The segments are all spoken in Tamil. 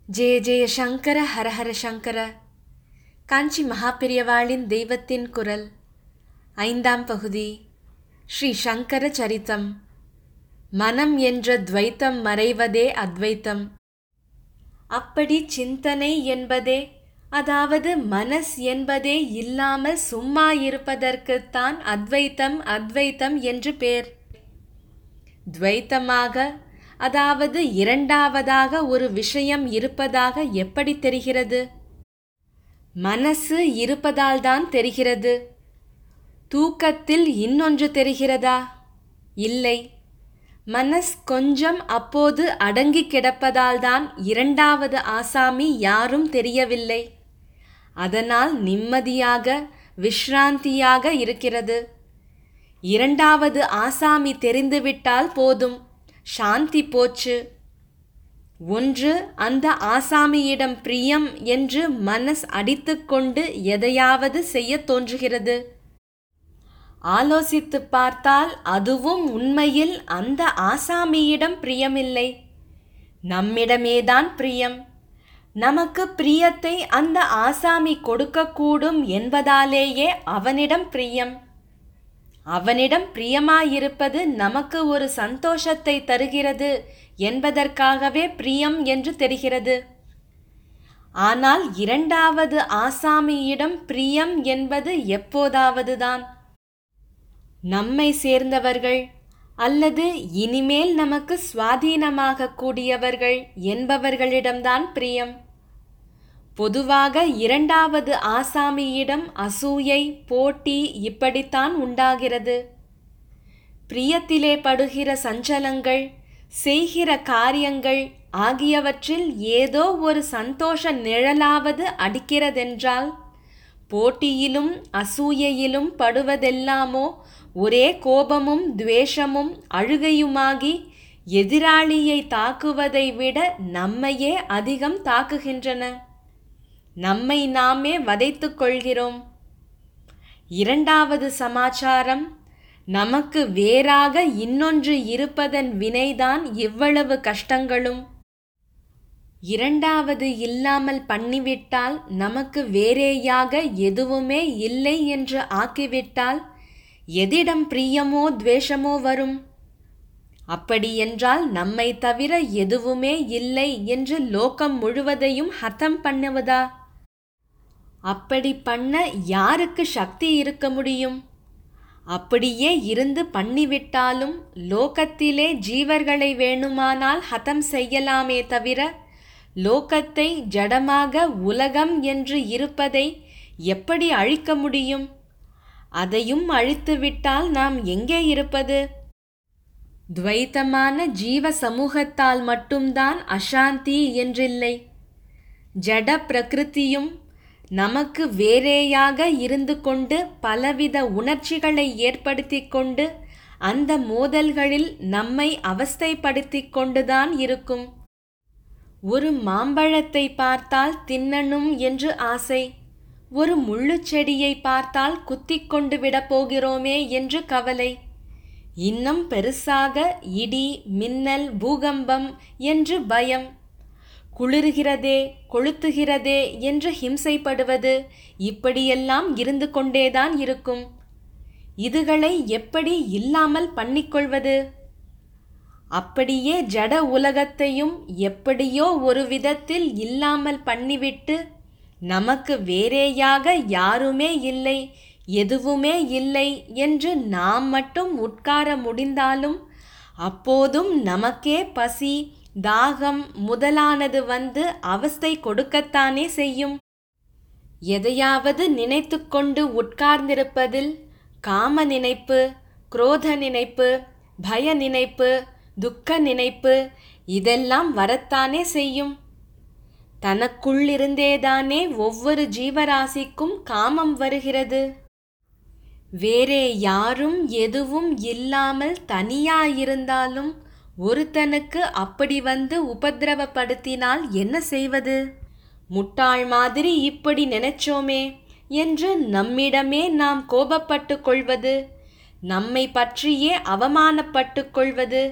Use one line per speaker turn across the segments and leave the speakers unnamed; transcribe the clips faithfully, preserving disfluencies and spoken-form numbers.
ஜெய ஜெய சங்கர ஹரஹர சங்கர. காஞ்சி மகாபெரியவாளின் தெய்வத்தின் குரல் ஐந்தாம் பகுதி. ஸ்ரீ சங்கர சரித்தம். மனம் என்ற துவைத்தம் மறைவதே அத்வைத்தம். அப்படி சிந்தனை என்பதே, அதாவது மனஸ் என்பதே இல்லாமல் சும்மா இருப்பதற்குத்தான் அத்வைத்தம் அத்வைத்தம் என்று பேர். துவைத்தமாக, அதாவது இரண்டாவதாக ஒரு விஷயம் இருப்பதாக எப்படி தெரிகிறது? மனசு இருப்பதால்தான் தெரிகிறது. தூக்கத்தில் இன்னொன்று தெரிகிறதா? இல்லை. மனஸ் கொஞ்சம் அப்போது அடங்கி கிடப்பதால்தான் இரண்டாவது ஆசாமி யாரும் தெரியவில்லை. அதனால் நிம்மதியாக விஷ்ராந்தியாக இருக்கிறது. இரண்டாவது ஆசாமி தெரிந்துவிட்டால் போதும், சாந்தி போச்சு. ஒன்று அந்த ஆசாமியிடம் பிரியம் என்று மனஸ் அடித்துக்கொண்டு எதையாவது செய்ய தோன்றுகிறது. ஆலோசித்து பார்த்தால் அதுவும் உண்மையில் அந்த ஆசாமியிடம் பிரியமில்லை, நம்மிடமேதான் பிரியம். நமக்கு பிரியத்தை அந்த ஆசாமி கொடுக்கக்கூடும் என்பதாலேயே அவனிடம் பிரியம். அவனிடம் பிரியமாயிருப்பது நமக்கு ஒரு சந்தோஷத்தை தருகிறது என்பதற்காகவே பிரியம் என்று தெரிகிறது. ஆனால் இரண்டாவது ஆசாமியிடம் பிரியம் என்பது எப்போதாவதுதான். நம்மை சேர்ந்தவர்கள் அல்லது இனிமேல் நமக்கு சுவாதீனமாக கூடியவர்கள் என்பவர்களிடம்தான் பிரியம். பொதுவாக இரண்டாவது ஆசாமியிடம் அசூயை, போட்டி இப்படித்தான் உண்டாகிறது. பிரியத்திலே படுகிற சஞ்சலங்கள், செய்கிற காரியங்கள் ஆகியவற்றில் ஏதோ ஒரு சந்தோஷ நிழலாவது அடிக்கிறதென்றால், போட்டியிலும் அசூயையிலும் படுவதெல்லாமோ ஒரே கோபமும் துவேஷமும் அழுகையுமாகி எதிராளியை தாக்குவதை விட நம்மையே அதிகம் தாக்குகின்றன. நம்மை நாமே வதைத்துக் கொள்கிறோம். இரண்டாவது சமாச்சாரம், நமக்கு வேறாக இன்னொன்று இருப்பதன் வினைதான் இவ்வளவு கஷ்டங்களும். இரண்டாவது இல்லாமல் பண்ணிவிட்டால், நமக்கு வேறேயாக எதுவுமே இல்லை என்று ஆக்கிவிட்டால் எதிடம் பிரியமோ துவேஷமோ வரும்? அப்படியென்றால் நம்மை தவிர எதுவுமே இல்லை என்று லோகம் முழுவதையும் ஹதம் பண்ணுவதா? அப்படி பண்ண யாருக்கு சக்தி இருக்க முடியும்? அப்படியே இருந்து பண்ணிவிட்டாலும் லோகத்திலே ஜீவர்களை வேணுமானால் ஹதம் செய்யலாமே தவிர, லோகத்தை ஜடமாக உலகம் என்று இருப்பதை எப்படி அழிக்க முடியும்? அதையும் அழித்துவிட்டால் நாம் எங்கே இருப்பது? துவைத்தமான ஜீவ சமூகத்தால் மட்டும்தான் அசாந்தி என்றில்லை. ஜட பிரகிருதியும் நமக்கு வேறேயாக இருந்து கொண்டு பலவித உணர்ச்சிகளை ஏற்படுத்தி கொண்டு அந்த மோதல்களில் நம்மை அவஸ்தைப்படுத்தி கொண்டுதான் இருக்கும். ஒரு மாம்பழத்தை பார்த்தால் தின்னணும் என்று ஆசை, ஒரு முள்ளுச்செடியை பார்த்தால் குத்திக் கொண்டு விடப் போகிறோமே என்று கவலை, இன்னும் பெருசாக இடி, மின்னல், பூகம்பம் என்று பயம், குளிர்கிறதே கொளுத்துகிறதே என்று ஹிம்சைப்படுவது, இப்படியெல்லாம் இருந்து கொண்டேதான் இருக்கும். இதுகளை எப்படி இல்லாமல் பண்ணிக்கொள்வது? அப்படியே ஜட உலகத்தையும் எப்படியோ ஒரு விதத்தில் இல்லாமல் பண்ணிவிட்டு, நமக்கு வேறேயாக யாருமே இல்லை, எதுவுமே இல்லை என்று நாம் மட்டும் உட்கார முடிந்தாலும், அப்போதும் நமக்கே பசி, தாகம் முதலானது வந்து அவஸ்தை கொடுக்கத்தானே செய்யும். எதையாவது நினைத்து கொண்டு உட்கார்ந்திருப்பதில் காம நினைப்பு, குரோத நினைப்பு, பய நினைப்பு, துக்க நினைப்பு இதெல்லாம் வரத்தானே செய்யும். தனக்குள்ளிருந்தேதானே ஒவ்வொரு ஜீவராசிக்கும் காமம் வருகிறது. வேறே யாரும் எதுவும் இல்லாமல் தனியாயிருந்தாலும் ஒருத்தனுக்கு அப்படி வந்து உபதிரவப்படுத்தினால் என்ன செய்வது? முட்டாள் மாதிரி இப்படி நினைச்சோமே என்று நம்மிடமே நாம் கோபப்பட்டு கொள்வது, நம்மை பற்றியே அவமானப்பட்டு கொள்வது,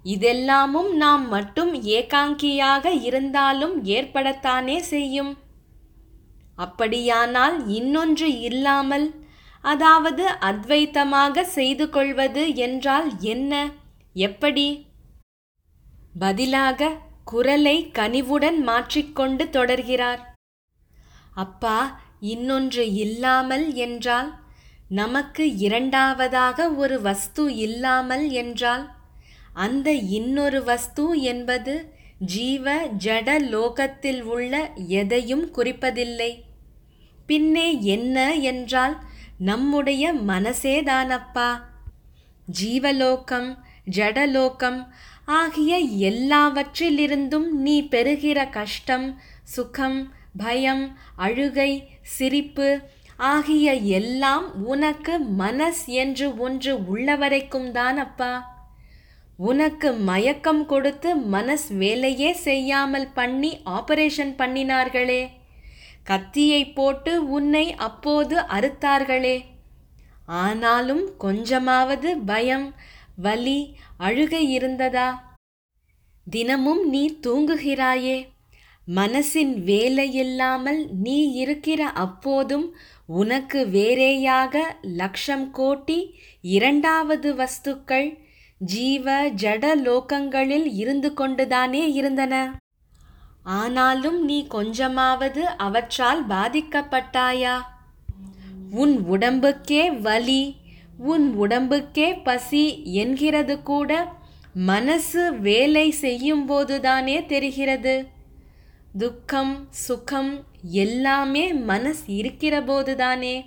இதெல்லாமும் நாம் மட்டும் ஏகாங்கியாக இருந்தாலும் ஏற்படத்தானே செய்யும். அப்படியானால் இன்னொன்று இல்லாமல், அதாவது அத்வைத்தமாக செய்து கொள்வது என்றால் என்ன, எப்படி? பதிலாக குரலை கனிவுடன் மாற்றிக்கொண்டு தொடர்கிறார். அப்பா, இன்னொன்று இல்லாமல் என்றால், நமக்கு இரண்டாவதாக ஒரு வஸ்து இல்லாமல் என்றால், அந்த இன்னொரு வஸ்து என்பது ஜீவ ஜட லோகத்தில் உள்ள எதையும் குறிப்பதில்லை. பின்னே என்ன என்றால் நம்முடைய மனசேதானப்பா. ஜீவலோகம் ஜடலோகம் ஆகிய எல்லாவற்றிலிருந்தும் நீ பெறுகிற கஷ்டம், சுகம், பயம், அழுகை, சிரிப்பு ஆகிய எல்லாம் உனக்கு மனஸ் என்று ஒன்று உள்ளவரைக்கும் தான் அப்பா. உனக்கு மயக்கம் கொடுத்து மனஸ் வேலையே செய்யாமல் பண்ணி ஆபரேஷன் பண்ணினார்களே, கத்தியை போட்டு உன்னை அப்போது அறுத்தார்களே, ஆனாலும் கொஞ்சமாவது பயம், வலி, அழுகை இருந்ததா? தினமும் நீ தூங்குகிறாயே, மனசின் வேலையில்லாமல் நீ இருக்கிற அப்போதும் உனக்கு வேறேயாக லட்சம் கோட்டி இரண்டாவது வஸ்துக்கள் ஜீவ ஜட லோகங்களில் இருந்து கொண்டுதானே இருந்தன. ஆனாலும் நீ கொஞ்சமாவது அவற்றால் பாதிக்கப்பட்டாயா? உன் உடம்புக்கே வலி, உன் உடம்புக்கே பசி என்கிறது கூட மனசு வேலை செய்யும் போதுதானே தெரிகிறது. துக்கம், சுகம் எல்லாமே மனஸ் இருக்கிற போதுதானே.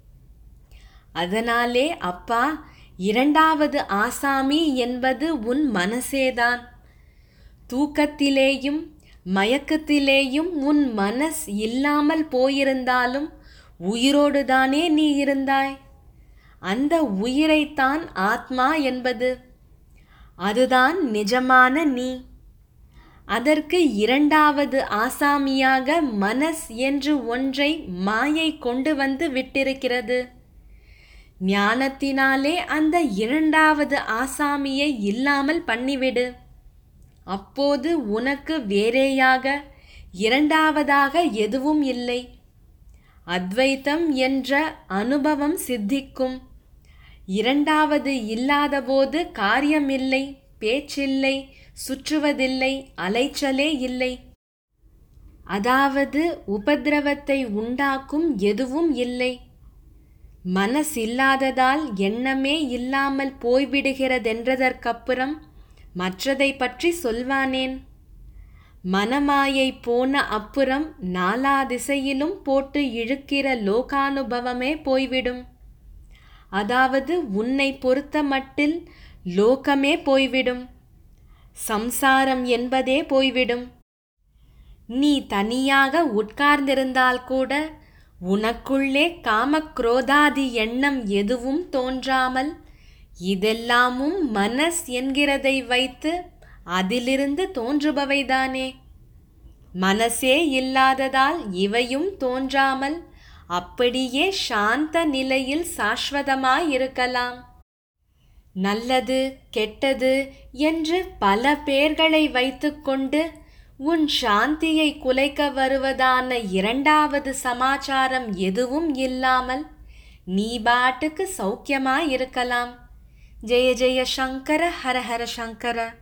அதனாலே அப்பா, இரண்டாவது ஆசாமி என்பது உன் மனசேதான். தூக்கத்திலேயும் மயக்கத்திலேயும் உன் மனஸ் இல்லாமல் போயிருந்தாலும் உயிரோடுதானே நீ இருந்தாய். அந்த உயிரைத்தான் ஆத்மா என்பது. அதுதான் நிஜமான நீ. அதற்கு இரண்டாவது ஆசாமியாக மனஸ் என்று ஒன்றை மாயை கொண்டு வந்து விட்டிருக்கிறது. ஞானத்தினாலே அந்த இரண்டாவது ஆசாமியை இல்லாமல் பண்ணிவிடு. அப்போது உனக்கு வேறேயாக இரண்டாவதாக எதுவும் இல்லை. அத்வைத்தம் என்ற அனுபவம் சித்திக்கும். இரண்டாவது இல்லாதபோது காரியமில்லை, பேச்சில்லை, சுற்றுவதில்லை, அலைச்சலே இல்லை. அதாவது உபதிரவத்தை உண்டாக்கும் எதுவும் இல்லை. மனசில்லாததால் எண்ணமே இல்லாமல் போய்விடுகிறதென்றதற்கப்புறம் மற்றதை பற்றி சொல்வானேன்? மனமாயை போன அப்புறம் நாலா திசையிலும் போட்டு இழுக்கிற லோகானுபவமே போய்விடும். அதாவது உன்னை பொறுத்த மட்டில் லோகமே போய்விடும். சம்சாரம் என்பதே போய்விடும். நீ தனியாக உட்கார்ந்திருந்தால் கூட உனக்குள்ளே காமக்ரோதாதி எண்ணம் எதுவும் தோன்றாமல் இதெல்லாமும் மனஸ் என்கிறதை வைத்து அதிலிருந்து தோன்றுபவைதானே. மனசே இல்லாததால் இவையும் தோன்றாமல் அப்படியே சாந்த நிலையில் சாஸ்வதமாயிருக்கலாம். நல்லது கெட்டது என்று பல பேர்களை வைத்துக்கொண்டு உன் சாந்தியை குலைக்க வருவதான இரண்டாவது சமாச்சாரம் எதுவும் இல்லாமல் நீ பாட்டுக்கு சௌக்கியமாயிருக்கலாம். ஜெய ஜெய சங்கர, ஹர ஹர சங்கர.